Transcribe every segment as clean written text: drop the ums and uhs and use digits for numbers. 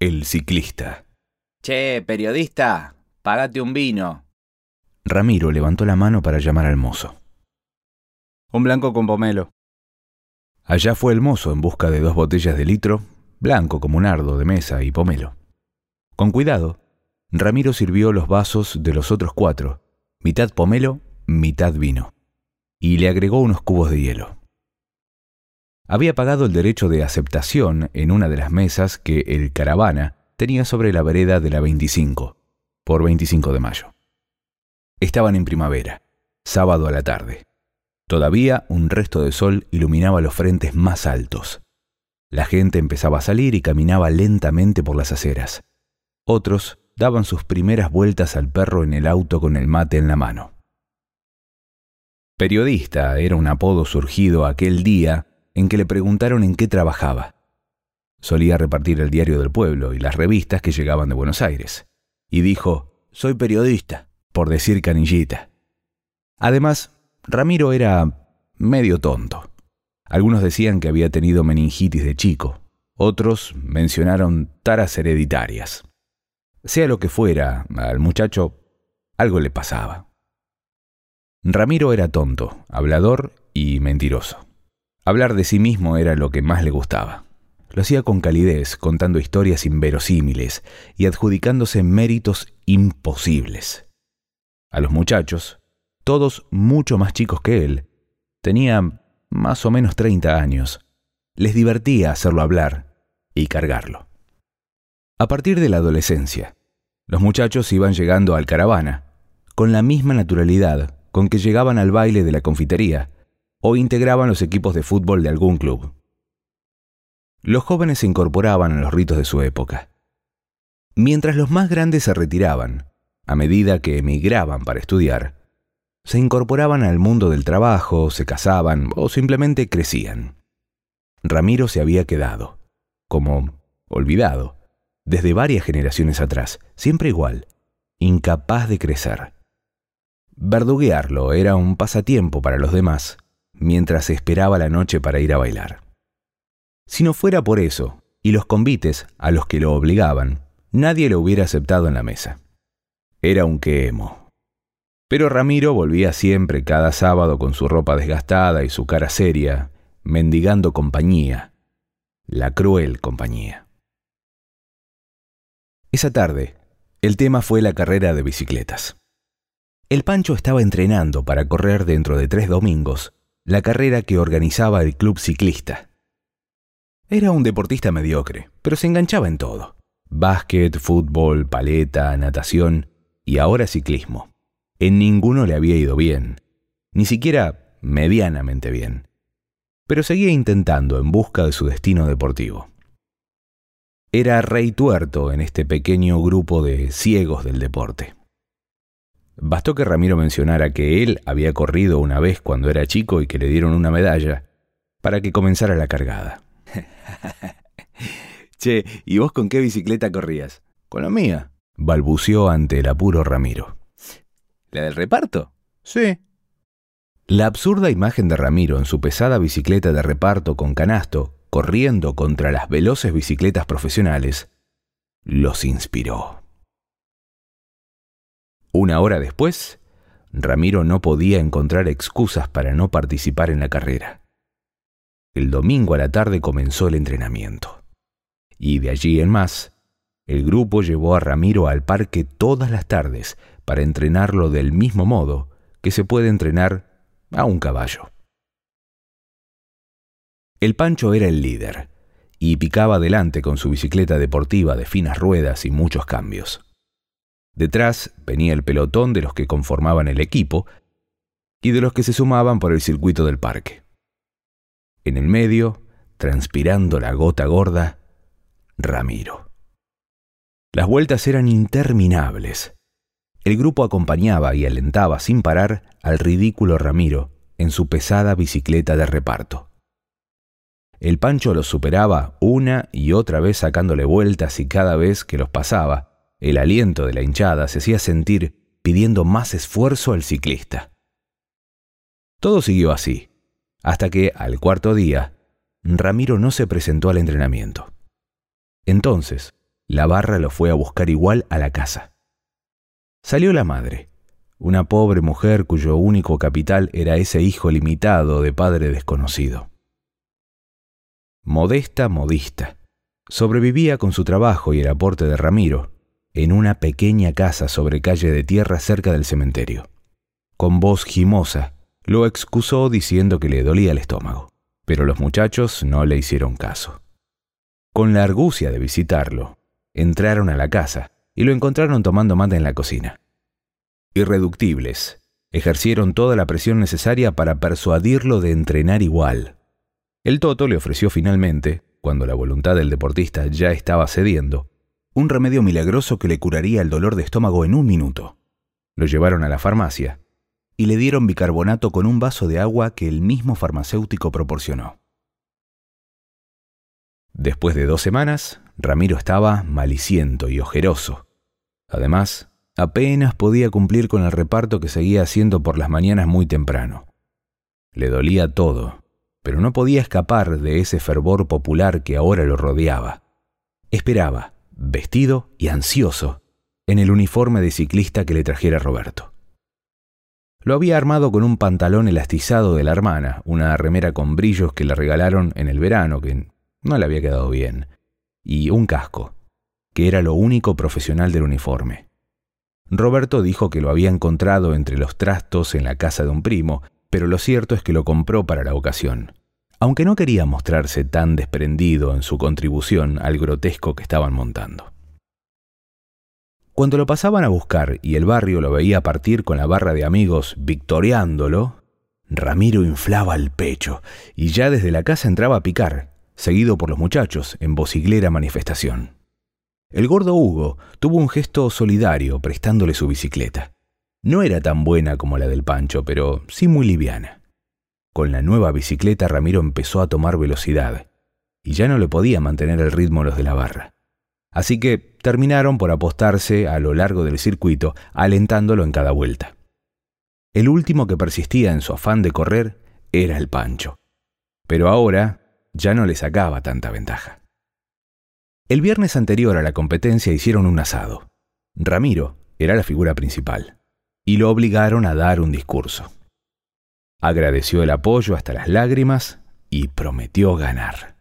El ciclista. Che, periodista, págate un vino. Ramiro levantó la mano para llamar al mozo. Un blanco con pomelo. Allá fue el mozo en busca de 2 botellas de litro, blanco como un nardo de mesa y pomelo. Con cuidado, Ramiro sirvió los vasos de los otros 4, mitad pomelo, mitad vino, y le agregó unos cubos de hielo. Había pagado el derecho de aceptación en una de las mesas que el Caravana tenía sobre la vereda de la 25, por 25 de mayo. Estaban en primavera, sábado a la tarde. Todavía un resto de sol iluminaba los frentes más altos. La gente empezaba a salir y caminaba lentamente por las aceras. Otros daban sus primeras vueltas al perro en el auto con el mate en la mano. Periodista era un apodo surgido aquel día en que le preguntaron en qué trabajaba. Solía repartir el diario del pueblo y las revistas que llegaban de Buenos Aires. Y dijo, soy periodista, por decir canillita. Además, Ramiro era medio tonto. Algunos decían que había tenido meningitis de chico. Otros mencionaron taras hereditarias. Sea lo que fuera, al muchacho algo le pasaba. Ramiro era tonto, hablador y mentiroso. Hablar de sí mismo era lo que más le gustaba. Lo hacía con calidez, contando historias inverosímiles y adjudicándose méritos imposibles. A los muchachos, todos mucho más chicos que él, tenía más o menos 30 años, les divertía hacerlo hablar y cargarlo. A partir de la adolescencia, los muchachos iban llegando al Caravana con la misma naturalidad con que llegaban al baile de la confitería o integraban los equipos de fútbol de algún club. Los jóvenes se incorporaban a los ritos de su época. Mientras los más grandes se retiraban, a medida que emigraban para estudiar, se incorporaban al mundo del trabajo, se casaban o simplemente crecían. Ramiro se había quedado, como olvidado, desde varias generaciones atrás, siempre igual, incapaz de crecer. Verduguearlo era un pasatiempo para los demás, mientras esperaba la noche para ir a bailar. Si no fuera por eso, y los convites a los que lo obligaban, nadie lo hubiera aceptado en la mesa. Era un quemo. Pero Ramiro volvía siempre cada sábado con su ropa desgastada y su cara seria, mendigando compañía, la cruel compañía. Esa tarde, el tema fue la carrera de bicicletas. El Pancho estaba entrenando para correr dentro de 3 domingos la carrera que organizaba el club ciclista. Era un deportista mediocre, pero se enganchaba en todo. Básquet, fútbol, paleta, natación y ahora ciclismo. En ninguno le había ido bien, ni siquiera medianamente bien. Pero seguía intentando en busca de su destino deportivo. Era rey tuerto en este pequeño grupo de ciegos del deporte. Bastó que Ramiro mencionara que él había corrido una vez cuando era chico y que le dieron una medalla para que comenzara la cargada. Che, ¿y vos con qué bicicleta corrías? Con la mía, balbuceó ante el apuro Ramiro. ¿La del reparto? Sí. La absurda imagen de Ramiro en su pesada bicicleta de reparto con canasto, corriendo contra las veloces bicicletas profesionales, los inspiró. Una hora después, Ramiro no podía encontrar excusas para no participar en la carrera. El domingo a la tarde comenzó el entrenamiento. Y de allí en más, el grupo llevó a Ramiro al parque todas las tardes para entrenarlo del mismo modo que se puede entrenar a un caballo. El Pancho era el líder y picaba adelante con su bicicleta deportiva de finas ruedas y muchos cambios. Detrás venía el pelotón de los que conformaban el equipo y de los que se sumaban por el circuito del parque. En el medio, transpirando la gota gorda, Ramiro. Las vueltas eran interminables. El grupo acompañaba y alentaba sin parar al ridículo Ramiro en su pesada bicicleta de reparto. El Pancho los superaba una y otra vez sacándole vueltas y cada vez que los pasaba, el aliento de la hinchada se hacía sentir pidiendo más esfuerzo al ciclista. Todo siguió así, hasta que, al 4.º día, Ramiro no se presentó al entrenamiento. Entonces, La barra lo fue a buscar igual a la casa. Salió la madre, una pobre mujer cuyo único capital era ese hijo limitado de padre desconocido. Modesta modista, sobrevivía con su trabajo y el aporte de Ramiro en una pequeña casa sobre calle de tierra cerca del cementerio. Con voz gimosa, lo excusó diciendo que le dolía el estómago, pero los muchachos no le hicieron caso. Con la argucia de visitarlo, entraron a la casa y lo encontraron tomando mate en la cocina. Irreductibles, ejercieron toda la presión necesaria para persuadirlo de entrenar igual. El Toto le ofreció finalmente, cuando la voluntad del deportista ya estaba cediendo, un remedio milagroso que le curaría el dolor de estómago en 1 minuto. Lo llevaron a la farmacia y le dieron bicarbonato con un vaso de agua que el mismo farmacéutico proporcionó. Después de 2 semanas, Ramiro estaba maliciento y ojeroso. Además, apenas podía cumplir con el reparto que seguía haciendo por las mañanas muy temprano. Le dolía todo, pero no podía escapar de ese fervor popular que ahora lo rodeaba. Esperaba, vestido y ansioso, en el uniforme de ciclista que le trajera Roberto. Lo había armado con un pantalón elastizado de la hermana, una remera con brillos que le regalaron en el verano, que no le había quedado bien, y un casco, que era lo único profesional del uniforme. Roberto dijo que lo había encontrado entre los trastos en la casa de un primo, pero lo cierto es que lo compró para la ocasión, aunque no quería mostrarse tan desprendido en su contribución al grotesco que estaban montando. Cuando lo pasaban a buscar y el barrio lo veía partir con la barra de amigos victoriándolo, Ramiro inflaba el pecho y ya desde la casa entraba a picar, seguido por los muchachos en vociglera manifestación. El gordo Hugo tuvo un gesto solidario prestándole su bicicleta. No era tan buena como la del Pancho, pero sí muy liviana. Con la nueva bicicleta Ramiro empezó a tomar velocidad y ya no le podía mantener el ritmo los de la barra. Así que terminaron por apostarse a lo largo del circuito, alentándolo en cada vuelta. El último que persistía en su afán de correr era el Pancho, pero ahora ya no le sacaba tanta ventaja. El viernes anterior a la competencia hicieron un asado. Ramiro era la figura principal y lo obligaron a dar un discurso. Agradeció el apoyo hasta las lágrimas y prometió ganar.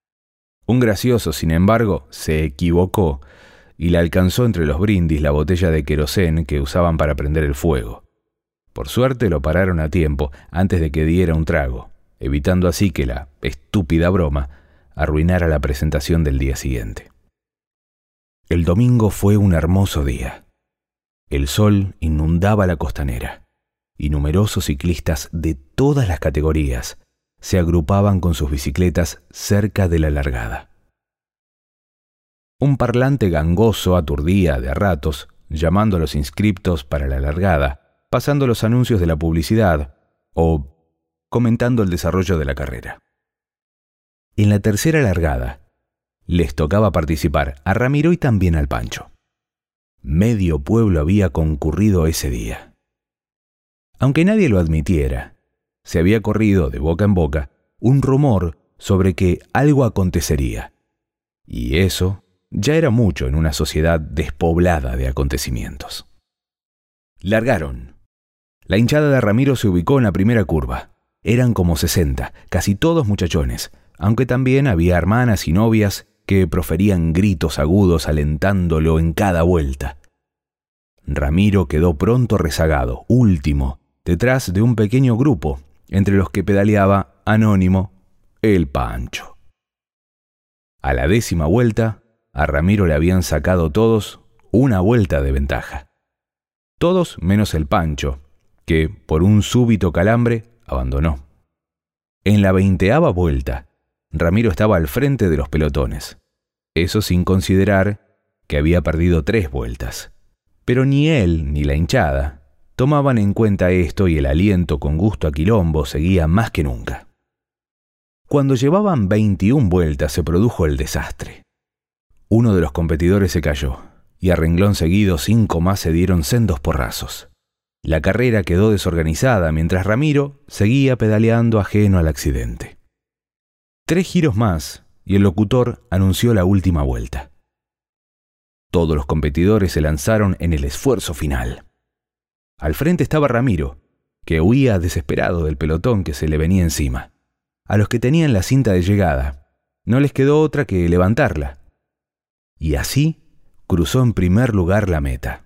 Un gracioso, sin embargo, se equivocó y le alcanzó entre los brindis la botella de querosén que usaban para prender el fuego. Por suerte lo pararon a tiempo antes de que diera un trago, evitando así que la estúpida broma arruinara la presentación del día siguiente. El domingo fue un hermoso día. El sol inundaba la costanera y numerosos ciclistas de todas las categorías se agrupaban con sus bicicletas cerca de la largada. Un parlante gangoso aturdía de a ratos, llamando a los inscriptos para la largada, pasando los anuncios de la publicidad o comentando el desarrollo de la carrera. En la tercera largada, les tocaba participar a Ramiro y también al Pancho. Medio pueblo había concurrido ese día. Aunque nadie lo admitiera, se había corrido de boca en boca un rumor sobre que algo acontecería. Y eso ya era mucho en una sociedad despoblada de acontecimientos. Largaron. La hinchada de Ramiro se ubicó en la primera curva. Eran como 60, casi todos muchachones, aunque también había hermanas y novias que proferían gritos agudos alentándolo en cada vuelta. Ramiro quedó pronto rezagado, último, detrás de un pequeño grupo, entre los que pedaleaba, anónimo, el Pancho. A la 10ª vuelta, a Ramiro le habían sacado todos una vuelta de ventaja. Todos menos el Pancho, que, por un súbito calambre, abandonó. En la 20ª vuelta, Ramiro estaba al frente de los pelotones. Eso sin considerar que había perdido 3 vueltas. Pero ni él ni la hinchada tomaban en cuenta esto y el aliento con gusto a quilombo seguía más que nunca. Cuando llevaban 21 vueltas se produjo el desastre. Uno de los competidores se cayó y a renglón seguido 5 más se dieron sendos porrazos. La carrera quedó desorganizada mientras Ramiro seguía pedaleando ajeno al accidente. 3 giros más y el locutor anunció la última vuelta. Todos los competidores se lanzaron en el esfuerzo final. Al frente estaba Ramiro, que huía desesperado del pelotón que se le venía encima. A los que tenían la cinta de llegada, no les quedó otra que levantarla. Y así cruzó en primer lugar la meta.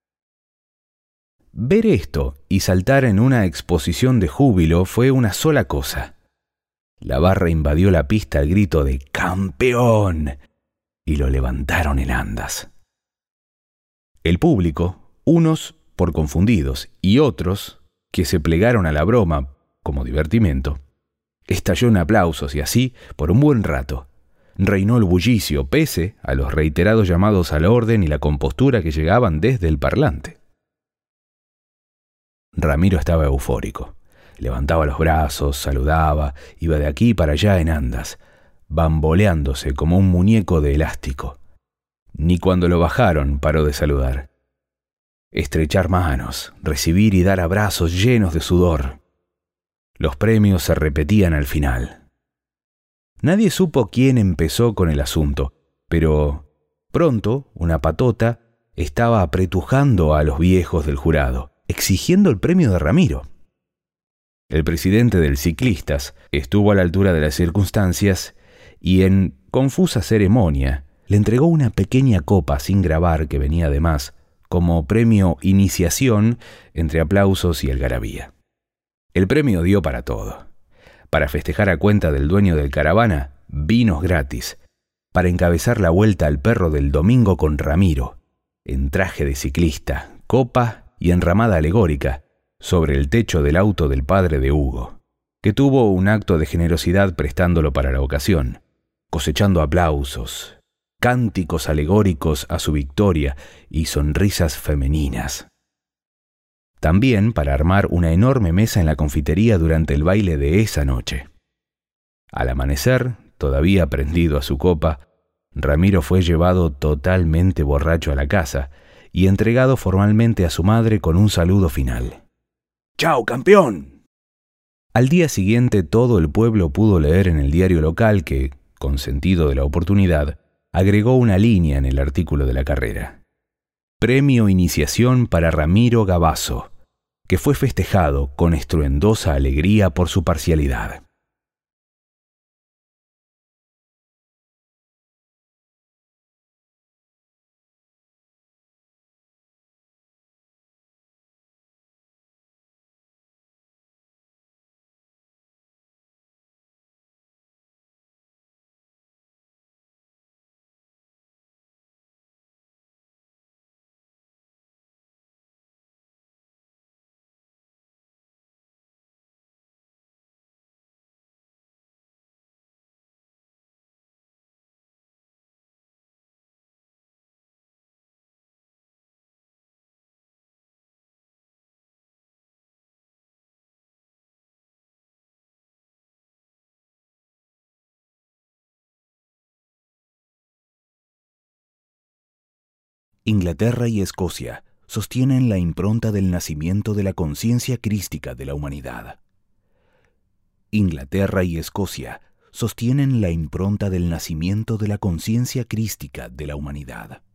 Ver esto y saltar en una exposición de júbilo fue una sola cosa. La barra invadió la pista al grito de ¡Campeón! Y lo levantaron en andas. El público, unos por confundidos y otros que se plegaron a la broma como divertimento, estalló en aplausos y así, por un buen rato, reinó el bullicio pese a los reiterados llamados al orden y la compostura que llegaban desde el parlante. Ramiro estaba eufórico. Levantaba los brazos, saludaba, iba de aquí para allá en andas, bamboleándose como un muñeco de elástico. Ni cuando lo bajaron paró de saludar. Estrechar manos, recibir y dar abrazos llenos de sudor. Los premios se repetían al final. Nadie supo quién empezó con el asunto, pero pronto una patota estaba apretujando a los viejos del jurado, exigiendo el premio de Ramiro. El presidente del Ciclistas estuvo a la altura de las circunstancias y en confusa ceremonia le entregó una pequeña copa sin grabar que venía de más, como premio iniciación entre aplausos y algarabía. El premio dio para todo. Para festejar a cuenta del dueño del caravana, vinos gratis. Para encabezar la vuelta al perro del domingo con Ramiro, en traje de ciclista, copa y enramada alegórica, sobre el techo del auto del padre de Hugo, que tuvo un acto de generosidad prestándolo para la ocasión, cosechando aplausos, cánticos alegóricos a su victoria y sonrisas femeninas. También para armar una enorme mesa en la confitería durante el baile de esa noche. Al amanecer, todavía prendido a su copa, Ramiro fue llevado totalmente borracho a la casa y entregado formalmente a su madre con un saludo final. ¡Chao, campeón! Al día siguiente todo el pueblo pudo leer en el diario local que, con sentido de la oportunidad, agregó una línea en el artículo de la carrera. Premio Iniciación para Ramiro Gavazo, que fue festejado con estruendosa alegría por su parcialidad. Inglaterra y Escocia sostienen la impronta del nacimiento de la conciencia crística de la humanidad. Inglaterra y Escocia sostienen la impronta del nacimiento de la conciencia crística de la humanidad.